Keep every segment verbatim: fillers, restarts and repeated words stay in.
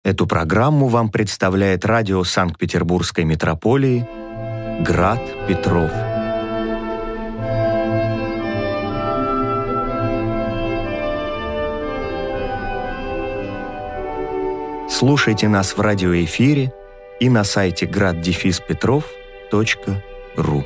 Эту программу вам представляет радио Санкт-Петербургской метрополии «Град Петров». Слушайте нас в радиоэфире и на сайте град петров точка ру.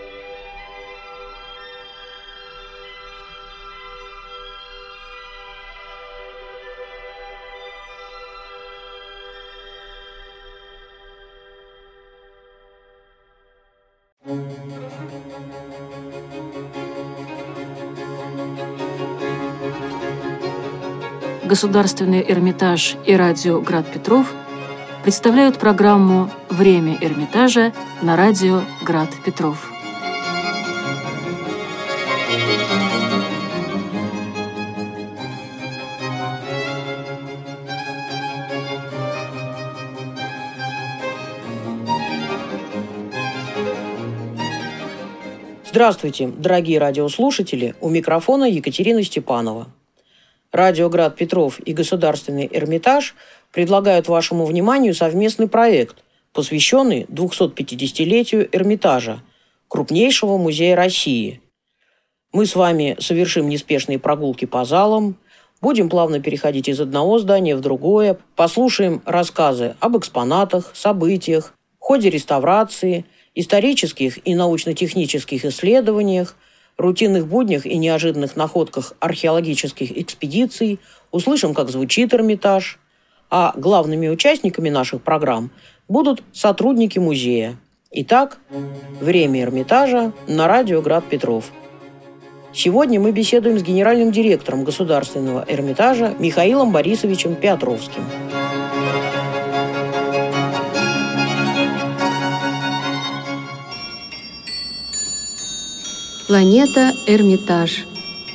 Государственный Эрмитаж и радио «Град Петров» представляют программу «Время Эрмитажа» на радио «Град Петров». Здравствуйте, дорогие радиослушатели! У микрофона Екатерина Степанова. Радио «Град Петров» и Государственный Эрмитаж предлагают вашему вниманию совместный проект, посвященный двухсот-пятидесятилетию Эрмитажа, крупнейшего музея России. Мы с вами совершим неспешные прогулки по залам, будем плавно переходить из одного здания в другое, послушаем рассказы об экспонатах, событиях, ходе реставрации, исторических и научно-технических исследованиях, рутинных буднях и неожиданных находках археологических экспедиций, услышим, как звучит Эрмитаж, а главными участниками наших программ будут сотрудники музея. Итак, время Эрмитажа на радио «Град Петров». Сегодня мы беседуем с генеральным директором Государственного Эрмитажа Михаилом Борисовичем Петровским. Планета Эрмитаж.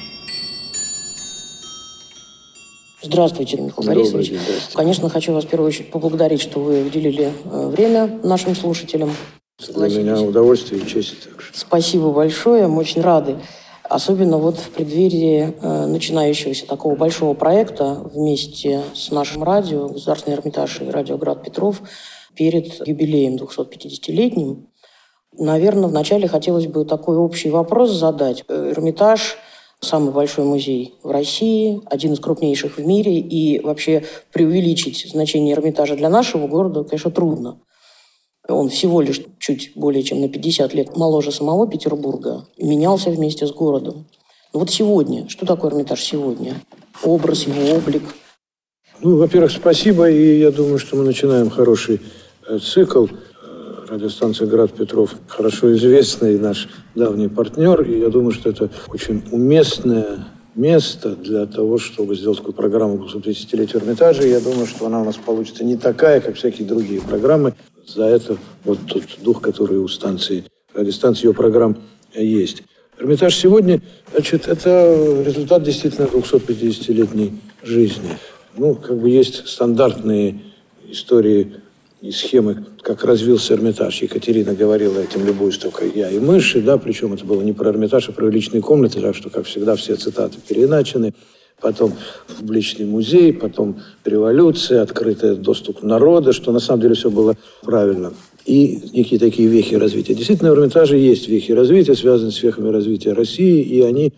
Здравствуйте, Михаил Борисович. День, Конечно, хочу вас в первую очередь поблагодарить, что вы уделили время нашим слушателям. Для меня удовольствие и честь. Спасибо большое, мы очень рады. Особенно вот в преддверии э, начинающегося такого большого проекта вместе с нашим радио, Государственный Эрмитаж и радио «Град Петров» перед юбилеем двухсот-пятидесятилетним. Наверное, вначале хотелось бы такой общий вопрос задать. Эрмитаж – самый большой музей в России, один из крупнейших в мире, и вообще преувеличить значение Эрмитажа для нашего города, конечно, трудно. Он всего лишь чуть более чем на пятьдесят лет моложе самого Петербурга, менялся вместе с городом. Но вот сегодня, что такое Эрмитаж сегодня? Образ, его облик. Ну, во-первых, спасибо, и я думаю, что мы начинаем хороший э, цикл. Радиостанция «Град Петров» хорошо известный наш давний партнер, и я думаю, что это очень уместное место для того, чтобы сделать такую программу двухсот-пятидесятилетию Эрмитажа. И я думаю, что она у нас получится не такая, как всякие другие программы. За это вот тот дух, который у станции, радиостанции, ее программ есть. Эрмитаж сегодня, значит, это результат действительно двухсот-пятидесятилетней жизни. Ну, как бы есть стандартные истории и схемы, как развился Эрмитаж. Екатерина говорила этим, любуюсь только я и мыши, да, причем это было не про Эрмитаж, а про личные комнаты, так что, как всегда, все цитаты переиначены. Потом публичный музей, потом революция, открытый доступ народа, что на самом деле все было правильно. И некие такие вехи развития. Действительно, в Эрмитаже есть вехи развития, связанные с вехами развития России, и они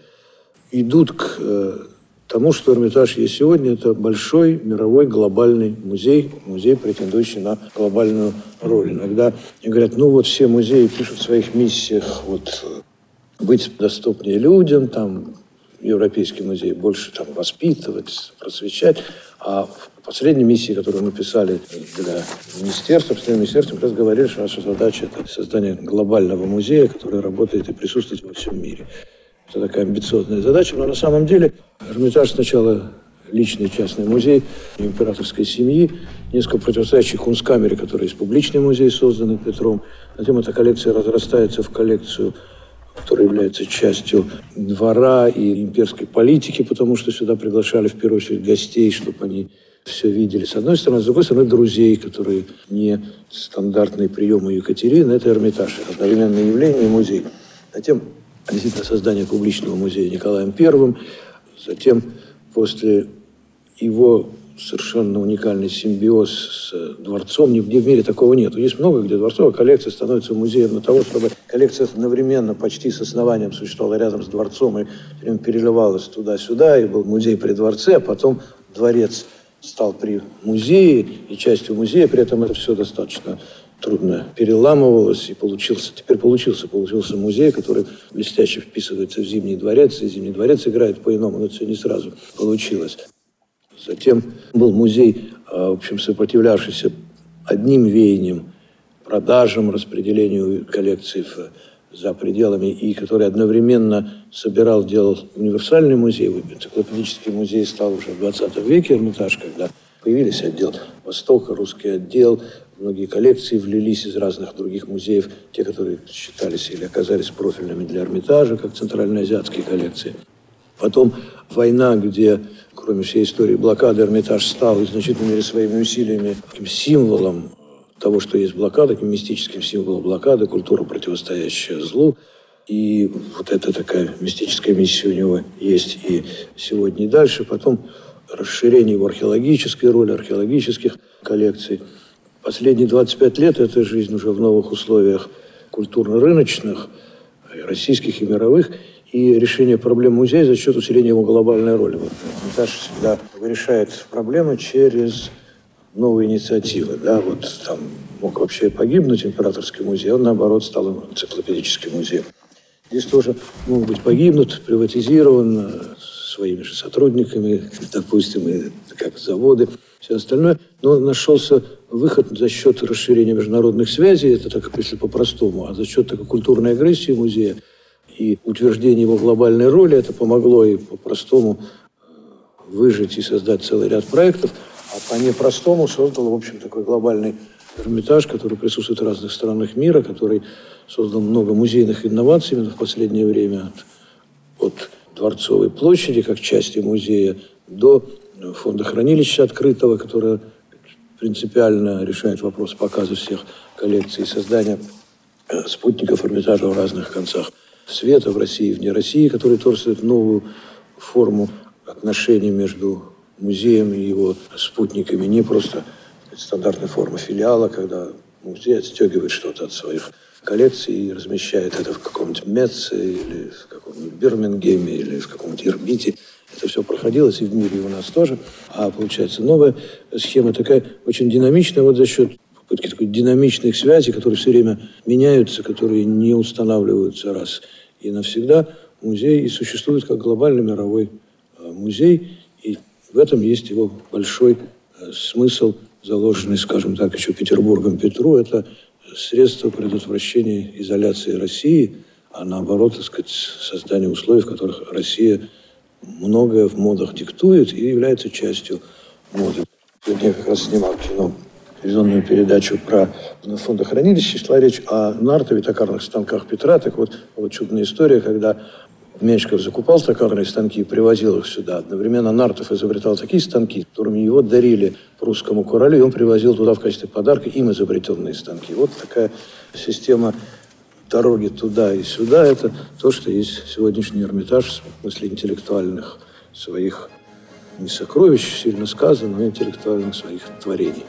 идут к э, тому, что Эрмитаж есть сегодня, это большой мировой глобальный музей, музей, претендующий на глобальную роль. Иногда говорят, ну вот все музеи пишут в своих миссиях вот, быть доступнее людям, там, Европейский музей больше там, воспитывать, просвещать. А в последней миссии, которую мы писали для министерства, последнее министерство, мы как раз говорили, что наша задача – это создание глобального музея, который работает и присутствует во всем мире. Это такая амбициозная задача, но на самом деле Эрмитаж сначала личный частный музей императорской семьи, несколько противостоящих Кунсткамере, который есть публичный музей, созданный Петром. Затем эта коллекция разрастается в коллекцию, которая является частью двора и имперской политики, потому что сюда приглашали в первую очередь гостей, чтобы они все видели. С одной стороны, с другой стороны, друзей, которые не стандартные приемы Екатерины, это Эрмитаж, это одновременное явление и музей. Затем действительно создание публичного музея Николаем Первым, затем после его совершенно уникальный симбиоз с дворцом. Нигде в мире такого нет. Есть много, где дворцовая коллекция становится музеем для того, чтобы коллекция одновременно почти с основанием существовала рядом с дворцом и переливалась туда-сюда, и был музей при дворце, а потом дворец стал при музее и частью музея. При этом это все достаточно трудно переламывалось, и получился, теперь получился, получился музей, который блестяще вписывается в Зимний дворец, и Зимний дворец играет по-иному, но это все не сразу получилось. Затем был музей, в общем, сопротивлявшийся одним веянием продажам, распределению коллекций за пределами, и который одновременно собирал, делал универсальный музей. Энциклопедический музей стал уже в двадцатом веке, Эрмитаж, когда появились отдел Востока, русский отдел. Многие коллекции влились из разных других музеев, те, которые считались или оказались профильными для Эрмитажа, как центральноазиатские коллекции. Потом война, где, кроме всей истории блокады, Эрмитаж стал, и в значительной мере своими усилиями, таким символом того, что есть блокада, таким мистическим символом блокады, культура, противостоящая злу. И вот эта такая мистическая миссия у него есть и сегодня, и дальше. Потом расширение его археологической роли, археологических коллекций. Последние двадцать пять лет – это жизнь уже в новых условиях культурно-рыночных, и российских, и мировых, и решение проблем музея за счет усиления его глобальной роли. Вот Эрмитаж всегда решает проблемы через новые инициативы. Да? Вот там мог вообще погибнуть императорский музей, он, наоборот, стал энциклопедическим музеем. Здесь тоже могут быть погибнут, приватизирован своими же сотрудниками, допустим, и как заводы, все остальное. Но нашелся выход за счет расширения международных связей, это так, если по-простому, а за счет такой культурной агрессии музея и утверждения его глобальной роли, это помогло и по-простому выжить и создать целый ряд проектов, а по непростому создал, в общем, такой глобальный Эрмитаж, который присутствует в разных странах мира, который создал много музейных инноваций именно в последнее время, от, от Дворцовой площади, как части музея, до фонда хранилища открытого, которое принципиально решает вопрос показа всех коллекций и создания спутников Эрмитажа в разных концах света, в России и вне России, который тоже создает новую форму отношений между музеем и его спутниками. Не просто стандартная форма филиала, когда музей отстегивает что-то от своих коллекций и размещает это в каком-нибудь Меце или в каком-нибудь Бирмингеме или в каком-нибудь Ирбите. Это все проходилось и в мире, и у нас тоже. А получается новая схема такая очень динамичная, вот за счет попытки такой динамичных связей, которые все время меняются, которые не устанавливаются раз и навсегда. Музей и существует как глобальный мировой музей, и в этом есть его большой смысл, заложенный, скажем так, еще Петербургом Петру. Это средство предотвращения изоляции России, а наоборот, так сказать, создание условий, в которых Россия многое в модах диктует и является частью моды. Сегодня я как раз снимал кино, телевизионную передачу про фондохранилище, шла речь о нартове, токарных станках Петра. Так вот, вот чудная история, когда Меньшиков закупал токарные станки и привозил их сюда. Одновременно Нартов изобретал такие станки, которыми его дарили прусскому королю, и он привозил туда в качестве подарка им изобретенные станки. Вот такая система дороги туда и сюда. Это то, что есть сегодняшний Эрмитаж в смысле интеллектуальных своих, не сокровищ, сильно сказано, но интеллектуальных своих творений.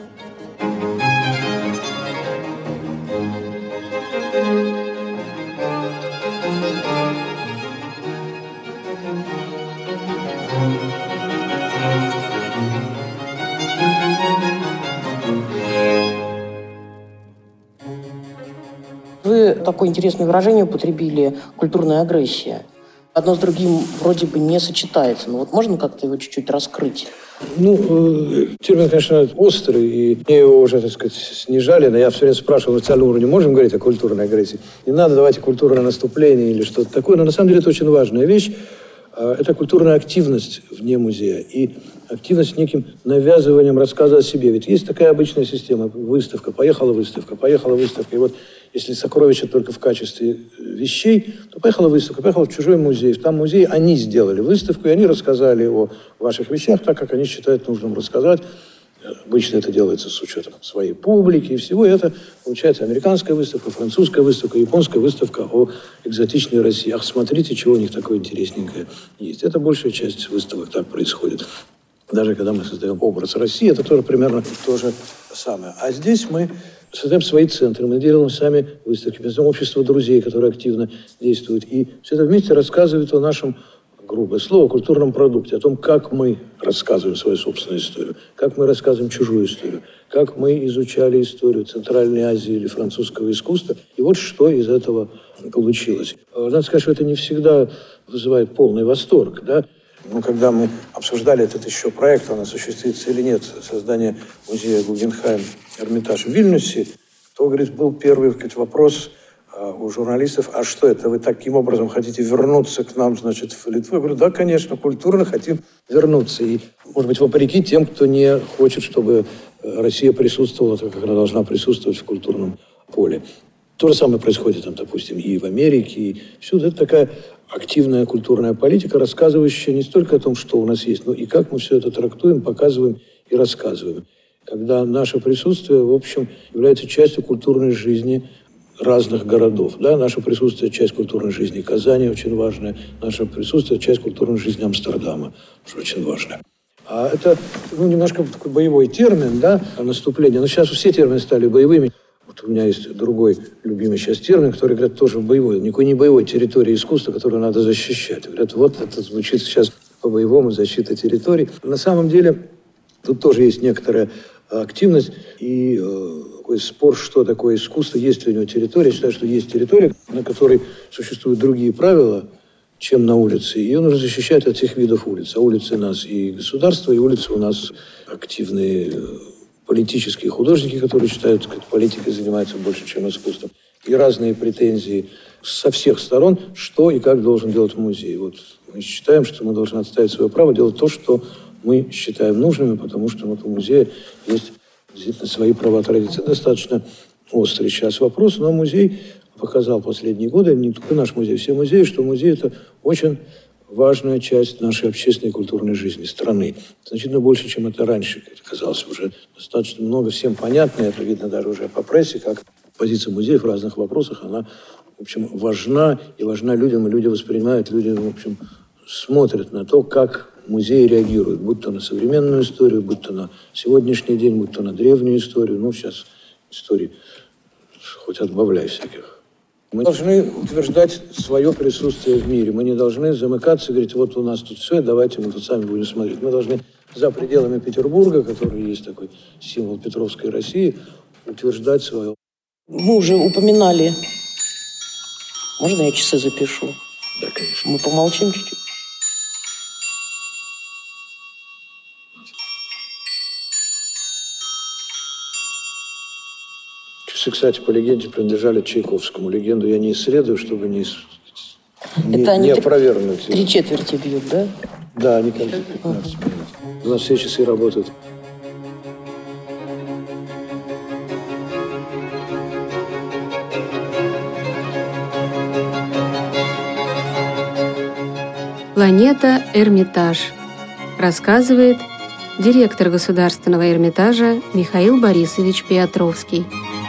Вы такое интересное выражение употребили «культурная агрессия». Одно с другим вроде бы не сочетается. Но вот можно как-то его чуть-чуть раскрыть? Ну, термин, конечно, острый, и мне его уже, так сказать, снижали, но я все время спрашивал, на официальном уровне можем говорить о культурной агрессии? Не надо, давайте культурное наступление или что-то такое, но на самом деле это очень важная вещь. Это культурная активность вне музея и активность неким навязыванием рассказа о себе. Ведь есть такая обычная система. Выставка, поехала выставка, поехала выставка. И вот если сокровища только в качестве вещей, то поехала выставка, поехала в чужой музей. Там музей, они сделали выставку, и они рассказали о ваших вещах так, как они считают нужным рассказать. Обычно это делается с учетом своей публики и всего. И это получается американская выставка, французская выставка, японская выставка о экзотичной России. Ах, смотрите, чего у них такое интересненькое есть. Это большая часть выставок так происходит. Даже когда мы создаем образ России, это тоже примерно то же самое. А здесь мы создаем свои центры, мы делаем сами выставки, мы создаем общество друзей, которое активно действует. И все это вместе рассказывает о нашем, грубое слово, культурном продукте, о том, как мы рассказываем свою собственную историю, как мы рассказываем чужую историю, как мы изучали историю Центральной Азии или французского искусства. И вот что из этого получилось. Надо сказать, что это не всегда вызывает полный восторг, да? Ну, когда мы обсуждали этот еще проект, он осуществится или нет, создание музея Гугенхайм Эрмитаж в Вильнюсе, то, говорит, был первый говорит, вопрос у журналистов, а что это, вы таким образом хотите вернуться к нам, значит, в Литву? Я говорю, да, конечно, культурно хотим вернуться. И, может быть, вопреки тем, кто не хочет, чтобы Россия присутствовала, так как она должна присутствовать в культурном поле. То же самое происходит, там, допустим, и в Америке, и всюду. Это такая активная культурная политика, рассказывающая не столько о том, что у нас есть, но и как мы все это трактуем, показываем и рассказываем. Когда наше присутствие, в общем, является частью культурной жизни разных городов. Да? Наше присутствие – часть культурной жизни Казани, очень важная. Наше присутствие – часть культурной жизни Амстердама, что очень важно. А это ну, немножко такой боевой термин, да, наступление. Но сейчас все термины стали боевыми. Вот у меня есть другой любимый сейчас термин, который, говорят, тоже боевой. Никакой не боевой территории искусства, которую надо защищать. Говорят, вот это звучит сейчас по-боевому, защита территорий. На самом деле тут тоже есть некоторая активность и э, такой спор, что такое искусство, есть ли у него территория. Я считаю, что есть территория, на которой существуют другие правила, чем на улице. Ее нужно защищать от всех видов улиц. А улицы у нас и государство, и улицы у нас активные политические художники, которые считают, что политикой занимаются больше, чем искусством. И разные претензии со всех сторон, что и как должен делать музей. Вот мы считаем, что мы должны отставить свое право делать то, что мы считаем нужными, потому что вот у музея есть действительно свои права, традиции. Достаточно острый сейчас вопрос, но музей показал последние годы, не только наш музей, все музеи, что музей – это очень важная часть нашей общественной и культурной жизни страны. Значительно больше, чем это раньше казалось. Уже достаточно много, всем понятно, это видно даже уже по прессе, как позиция музеев в разных вопросах, она, в общем, важна и важна людям, и люди воспринимают, люди, в общем, смотрят на то, как музеи реагируют, будь то на современную историю, будь то на сегодняшний день, будь то на древнюю историю. Ну, сейчас истории хоть отбавляй всяких. Мы должны утверждать свое присутствие в мире. Мы не должны замыкаться и говорить, вот у нас тут все, давайте мы тут сами будем смотреть. Мы должны за пределами Петербурга, который есть такой символ Петровской России, утверждать свое. Мы уже упоминали. Можно я часы запишу? Да, конечно. Мы помолчим чуть-чуть. Часы, кстати, по легенде принадлежали Чайковскому. Легенду я не исследую, чтобы не, не, Это они не опровергнуть. Три четверти бьют, да? Да, они каждые пятнадцать минут. У нас все часы работают. Планета Эрмитаж. Рассказывает директор Государственного Эрмитажа Михаил Борисович Петровский.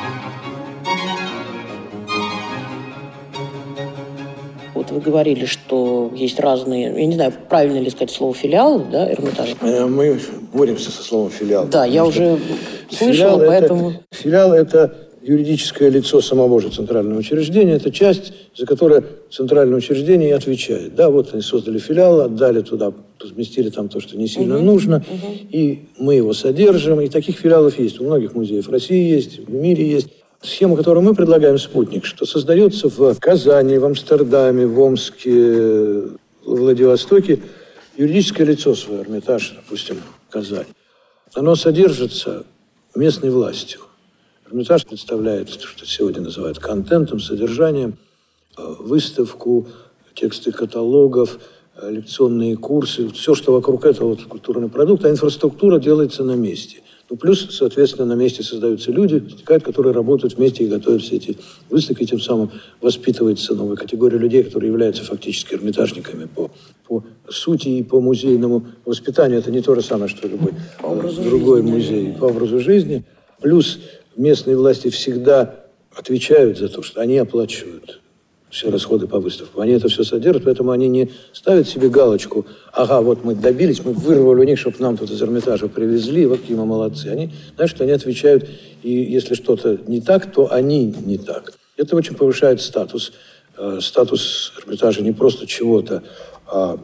Вот вы говорили, что есть разные, я не знаю, правильно ли сказать слово филиалы, да, Эрмитажа? Мы боремся со словом филиал. Да, я уже слышала, поэтому... Это, филиал – это юридическое лицо самого же центрального учреждения. Это часть, за которую центральное учреждение и отвечает. Да, вот они создали филиал, отдали туда, разместили там то, что не сильно угу, нужно, угу. И мы его содержим. И таких филиалов есть. У многих музеев России есть, в мире есть. Схема, которую мы предлагаем, «Спутник», что создается в Казани, в Амстердаме, в Омске, в Владивостоке юридическое лицо свое, Эрмитаж, допустим, Казань. Оно содержится местной властью. Эрмитаж представляет, что сегодня называют контентом, содержанием, выставку, тексты каталогов, лекционные курсы, все, что вокруг этого вот, культурный продукт, а инфраструктура делается на месте. Ну, плюс, соответственно, на месте создаются люди, которые работают вместе и готовят все эти выставки, тем самым воспитывается новая категория людей, которые являются фактически эрмитажниками по, по сути и по музейному воспитанию. Это не то же самое, что любой другой жизни, музей, да. По образу жизни. Плюс местные власти всегда отвечают за то, что они оплачивают все расходы по выставкам. Они это все содержат, поэтому они не ставят себе галочку: ага, вот мы добились, мы вырвали у них, чтобы нам тут из Эрмитажа привезли, вот какие мы молодцы. Они, знаешь, что они отвечают, и если что-то не так, то они не так. Это очень повышает статус. Э, статус Эрмитажа не просто чего-то, а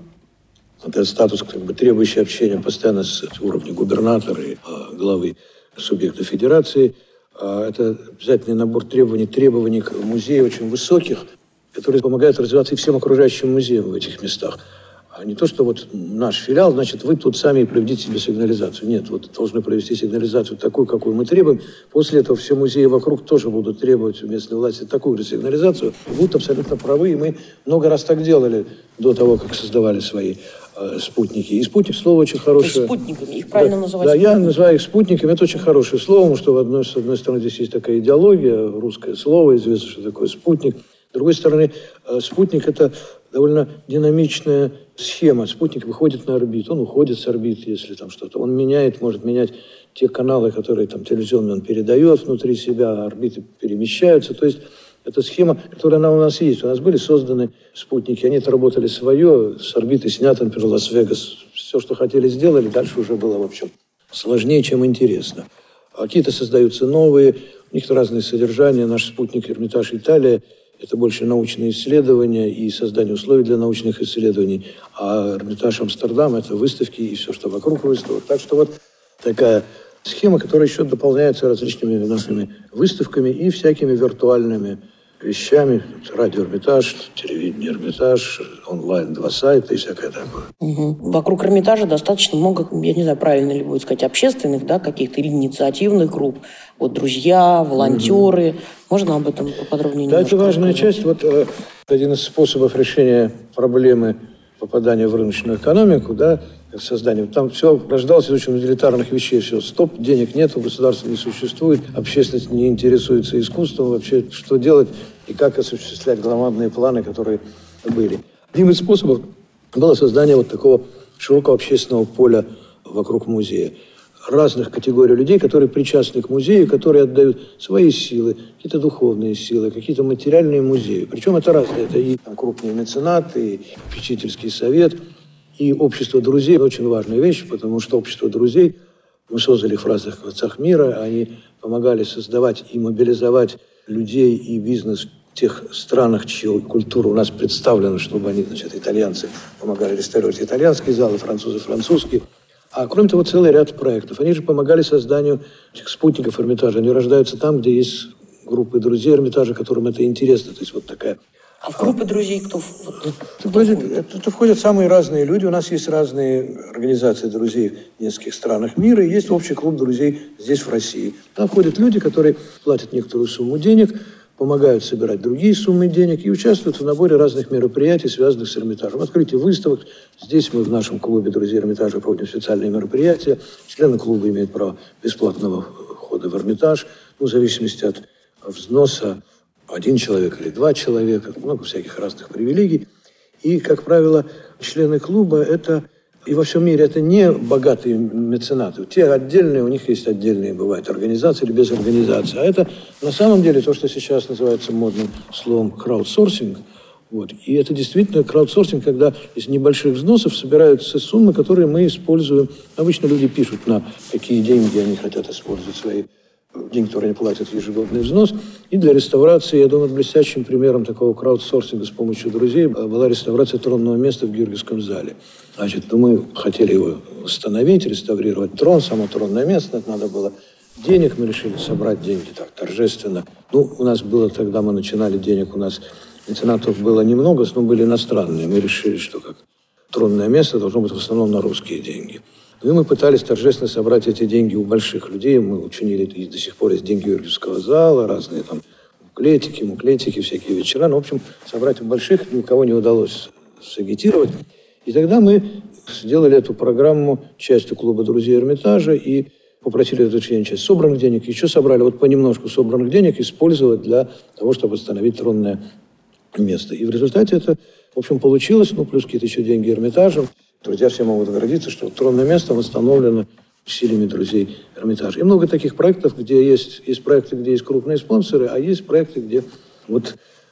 это статус, как бы, требующий общения постоянно с уровня губернатора и э, главы субъекта федерации. Э, это обязательный набор требований, требований к музею очень высоких, которые помогают развиваться и всем окружающим музеям в этих местах. А не то, что вот наш филиал, значит, вы тут сами проведите себе сигнализацию. Нет, вот должны провести сигнализацию такую, какую мы требуем. После этого все музеи вокруг тоже будут требовать у местной власти такую же сигнализацию. Будут абсолютно правы, и мы много раз так делали до того, как создавали свои э, спутники. И спутник — слово очень хорошее. То есть спутниками, их правильно да, называть? Да, я называю их спутниками. Это очень хорошее слово, потому что, в одной, с одной стороны, здесь есть такая идеология, русское слово, известно, что такое спутник. С другой стороны, спутник — это довольно динамичная схема. Спутник выходит на орбиту, он уходит с орбиты, если там что-то. Он меняет, может менять те каналы, которые там телевизионно он передает внутри себя, а орбиты перемещаются. То есть это схема, которая она у нас есть. У нас были созданы спутники, они отработали свое, с орбиты снято, например, Лас-Вегас. Все, что хотели, сделали, дальше уже было, в общем, сложнее, чем интересно. А какие-то создаются новые, у них разные содержания. Наш спутник «Эрмитаж Италия» — это больше научные исследования и создание условий для научных исследований. А «Эрмитаж Амстердам» — это выставки и все, что вокруг выставок. Так что вот такая схема, которая еще дополняется различными нашими выставками и всякими виртуальными вещами. Радио «Эрмитаж», телевидение «Эрмитаж», онлайн, два сайта и всякое такое. Угу. Вокруг Эрмитажа достаточно много, я не знаю, правильно ли будет сказать, общественных, да, каких-то или инициативных групп. Вот друзья, волонтеры. Угу. Можно об этом поподробнее? Да, это важная рассказать? часть. Вот э, один из способов решения проблемы попадания в рыночную экономику, да, создание. Там все рождалось из очень утилитарных вещей. Все, стоп, денег нет, у государства не существует, общественность не интересуется искусством, вообще что делать и как осуществлять громадные планы, которые были. Одним из способов было создание вот такого широкого общественного поля вокруг музея. Разных категорий людей, которые причастны к музею, которые отдают свои силы, какие-то духовные силы, какие-то материальные музеи. Причем это разные. Это и там, крупные меценаты, и попечительский совет, и общество друзей. Очень важная вещь, потому что общество друзей, мы создали их в разных концах мира, они помогали создавать и мобилизовать людей и бизнес в тех странах, чья культура у нас представлена, чтобы они, значит, итальянцы помогали реставрировать итальянские залы, французы французские. А кроме того, целый ряд проектов. Они же помогали созданию этих спутников Эрмитажа. Они рождаются там, где есть группы друзей Эрмитажа, которым это интересно. То есть вот такая... А в группы друзей кто? Это входят, это входят самые разные люди. У нас есть разные организации друзей в нескольких странах мира. И есть общий клуб друзей здесь, в России. Там входят люди, которые платят некоторую сумму денег, помогают собирать другие суммы денег и участвуют в наборе разных мероприятий, связанных с Эрмитажем. Открытие выставок. Здесь мы в нашем клубе друзей Эрмитажа проводим специальные мероприятия. Члены клуба имеют право бесплатного входа в Эрмитаж. Ну, в зависимости от взноса, один человек или два человека. Много всяких разных привилегий. И, как правило, члены клуба это... И во всем мире это не богатые меценаты. Те отдельные, у них есть отдельные, бывают, организации или без организации. А это на самом деле то, что сейчас называется модным словом краудсорсинг. Вот. И это действительно краудсорсинг, когда из небольших взносов собираются суммы, которые мы используем. Обычно люди пишут, на какие деньги они хотят использовать свои деньги, которые они платят, ежегодный взнос. И для реставрации, я думаю, блестящим примером такого краудсорсинга с помощью друзей была реставрация тронного места в Георгиевском зале. Значит, ну, мы хотели его восстановить, реставрировать трон, само тронное место, это надо было денег, мы решили собрать деньги так торжественно. Ну, у нас было, тогда мы начинали денег, у нас меценатов было немного, но были иностранные. Мы решили, что как тронное место должно быть в основном на русские деньги. Ну, и мы пытались торжественно собрать эти деньги у больших людей. Мы учинили, и до сих пор есть деньги Георгиевского зала, разные там муклетики, муклетики, всякие вечера. Ну, в общем, собрать у больших никого не удалось сагитировать. И тогда мы сделали эту программу частью клуба друзей Эрмитажа и попросили эту часть собранных денег. Еще собрали вот понемножку собранных денег использовать для того, чтобы восстановить тронное место. И в результате это, в общем, получилось. Ну, плюс какие-то еще деньги Эрмитажа. Друзья все могут гордиться, что тронное место восстановлено усилиями друзей Эрмитажа. И много таких проектов, где есть, есть проекты, где есть крупные спонсоры, а есть проекты, где вот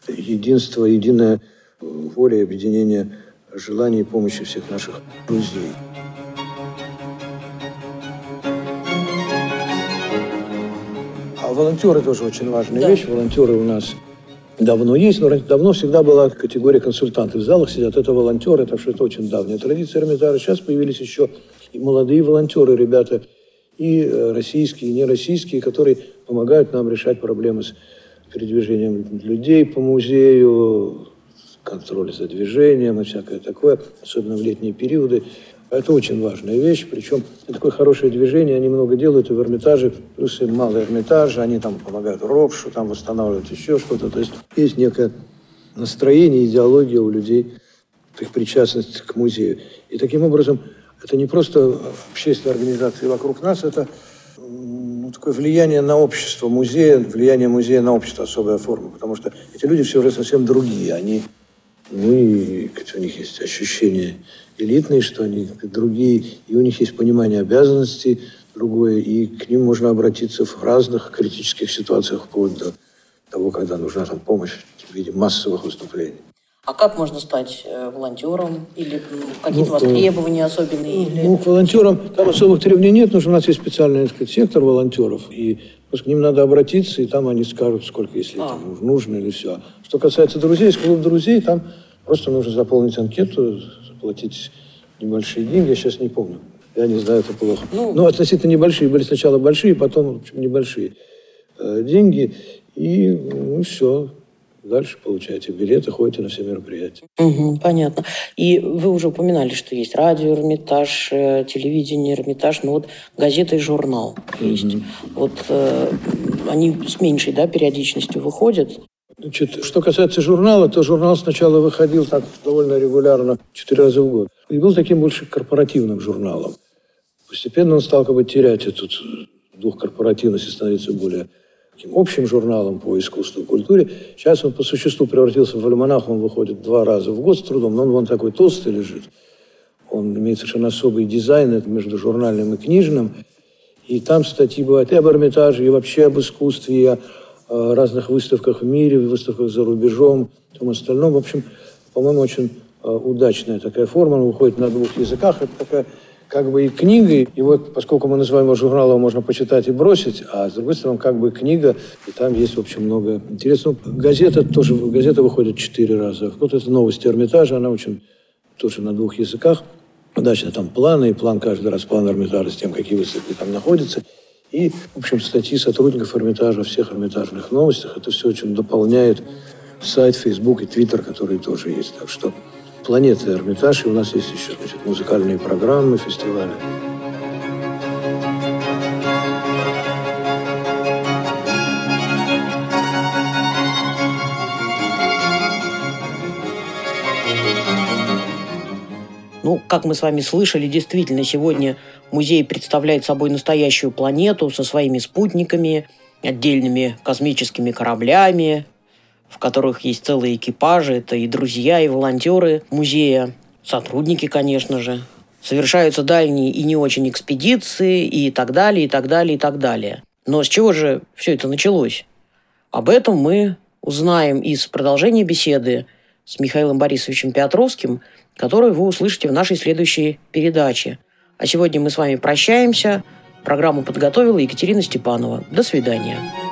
единство, единая воля и объединение желаний и помощи всех наших друзей. А волонтеры тоже очень важная да. вещь. Волонтеры у нас давно есть, но давно всегда была категория консультантов. В залах сидят, это волонтеры, так что это очень давняя традиция Эрмитажа. Сейчас появились еще и молодые волонтеры, ребята, и российские, и нероссийские, которые помогают нам решать проблемы с передвижением людей по музею, контроль за движением и всякое такое, особенно в летние периоды. Это очень важная вещь, причем такое хорошее движение, они много делают и в Эрмитаже, плюс и малый Эрмитаж, они там помогают Ропшу, там восстанавливают еще что-то. То есть есть некое настроение, идеология у людей, их причастность к музею. И таким образом это не просто общественные организации вокруг нас, это ну, такое влияние на общество музея, влияние музея на общество, особая форма, потому что эти люди все уже совсем другие, они, ну и у них есть ощущение элитные, что они другие, и у них есть понимание обязанностей другое, и к ним можно обратиться в разных критических ситуациях, вплоть до того, когда нужна там помощь в виде массовых выступлений. А как можно стать э, волонтером? Или какие-то ну, у вас требования особенные? Или... Ну, к волонтерам там особых требований нет, потому что у нас есть специальный, так сказать, сектор волонтеров, и к ним надо обратиться, и там они скажут, сколько, если а. там, нужно или все. Что касается друзей, с клуб друзей, там просто нужно заполнить анкету, заплатить небольшие деньги, я сейчас не помню. Я не знаю, это плохо. Ну, Но относительно небольшие. Были сначала большие, потом в общем, небольшие э, деньги. И ну, все. Дальше получаете билеты, ходите на все мероприятия. Угу, понятно. И вы уже упоминали, что есть радио Эрмитаж, телевидение Эрмитаж, но вот газета и журнал есть. Угу. Вот э, они с меньшей да, периодичностью выходят. Значит, что касается журнала, то журнал сначала выходил так довольно регулярно, четыре раза в год. И был таким больше корпоративным журналом. Постепенно он стал как бы терять эту двухкорпоративность и становиться более таким общим журналом по искусству и культуре. Сейчас он по существу превратился в альманах, он выходит два раза в год с трудом, но он вон такой толстый лежит. Он имеет совершенно особый дизайн, это между журнальным и книжным. И там статьи бывают и об Эрмитаже, и вообще об искусстве, и о разных выставках в мире, выставках за рубежом, и том остальном. В общем, по-моему, очень удачная такая форма. Она выходит на двух языках. Это такая как бы и книга. И вот, поскольку мы называем его журналом, можно почитать и бросить, а с другой стороны, как бы книга, и там есть, в общем, много интересного. Газета тоже, газета выходит четыре раза. Вот это «Новости Эрмитажа», она очень тоже на двух языках. Удачно там планы, и план каждый раз, план Эрмитажа с тем, какие выставки там находятся. И, в общем, статьи сотрудников Эрмитажа, всех эрмитажных новостях. Это все очень дополняет сайт, Фейсбук и Твиттер, которые тоже есть. Так что планета Эрмитаж, и у нас есть еще, значит, музыкальные программы, фестивали. Ну, как мы с вами слышали, действительно, сегодня музей представляет собой настоящую планету со своими спутниками, отдельными космическими кораблями, в которых есть целые экипажи. Это и друзья, и волонтеры музея, сотрудники, конечно же. Совершаются дальние и не очень экспедиции, и так далее, и так далее, и так далее. Но с чего же все это началось? Об этом мы узнаем из продолжения беседы с Михаилом Борисовичем Петровским, которую вы услышите в нашей следующей передаче. А сегодня мы с вами прощаемся. Программу подготовила Екатерина Степанова. До свидания.